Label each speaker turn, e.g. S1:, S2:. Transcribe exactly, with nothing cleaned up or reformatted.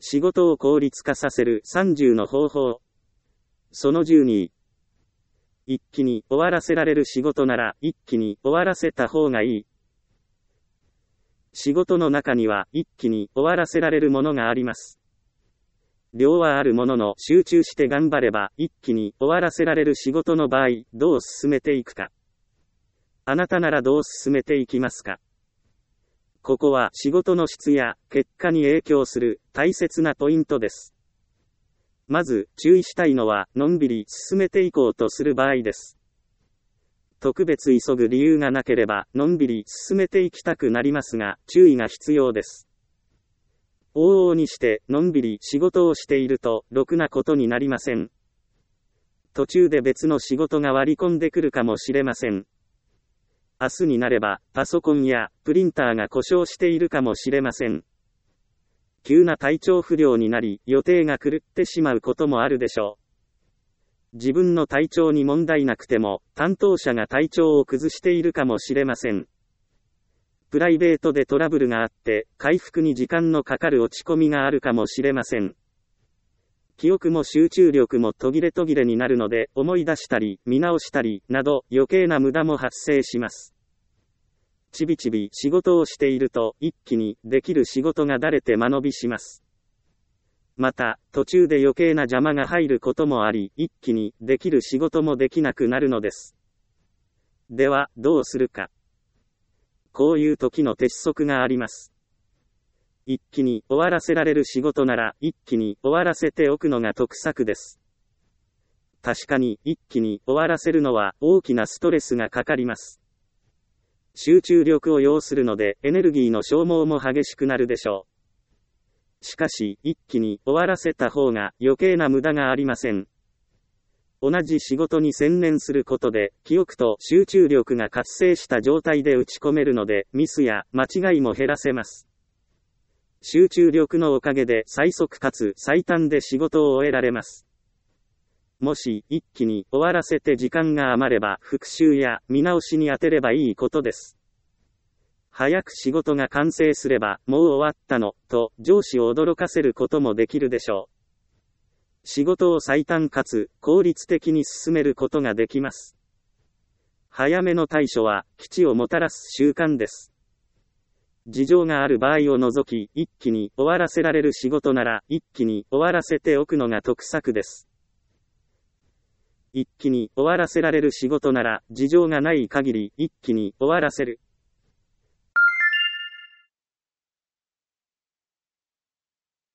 S1: 仕事を効率化させるさんじゅうの方法。そのじゅうに。一気に終わらせられる仕事なら一気に終わらせた方がいい。仕事の中には一気に終わらせられるものがあります。量はあるものの集中して頑張れば一気に終わらせられる仕事の場合、どう進めていくか。あなたならどう進めていきますか。ここは仕事の質や結果に影響する大切なポイントです。まず注意したいのは、のんびり進めていこうとする場合です。特別急ぐ理由がなければ、のんびり進めていきたくなりますが、注意が必要です。往々にして、のんびり仕事をしていると、ろくなことになりません。途中で別の仕事が割り込んでくるかもしれません。明日になれば、パソコンやプリンターが故障しているかもしれません。急な体調不良になり、予定が狂ってしまうこともあるでしょう。自分の体調に問題なくても、担当者が体調を崩しているかもしれません。プライベートでトラブルがあって、回復に時間のかかる落ち込みがあるかもしれません。記憶も集中力も途切れ途切れになるので、思い出したり、見直したり、など余計な無駄も発生します。ちびちび仕事をしていると、一気にできる仕事がだれて間延びします。また、途中で余計な邪魔が入ることもあり、一気にできる仕事もできなくなるのです。では、どうするか。こういう時の鉄則があります。一気に終わらせられる仕事なら、一気に終わらせておくのが得策です。確かに、一気に終わらせるのは大きなストレスがかかります。集中力を要するので、エネルギーの消耗も激しくなるでしょう。しかし、一気に終わらせた方が余計な無駄がありません。同じ仕事に専念することで、記憶と集中力が活性した状態で打ち込めるので、ミスや間違いも減らせます。集中力のおかげで最速かつ最短で仕事を終えられます。もし一気に終わらせて時間が余れば復習や見直しに当てればいいことです。早く仕事が完成すればもう終わったのと上司を驚かせることもできるでしょう。仕事を最短かつ効率的に進めることができます。早めの対処は吉をもたらす習慣です。事情がある場合を除き、一気に終わらせられる仕事なら、一気に終わらせておくのが得策です。一気に終わらせられる仕事なら、事情がない限り、一気に終わらせる。